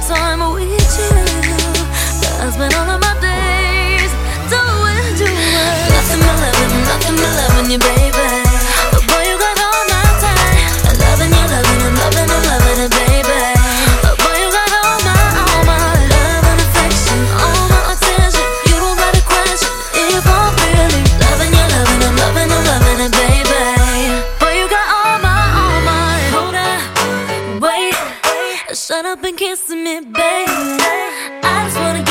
time with you. I spend all of my days doing nothing but loving you, baby. But boy, you got all my time. I'm loving you, loving it, baby. But boy, you got all my love and affection, all my attention. You don't gotta question if I'm really loving you, loving it, baby. Boy, you got all my. Hold up, wait, shut up and kiss me, baby. I just wanna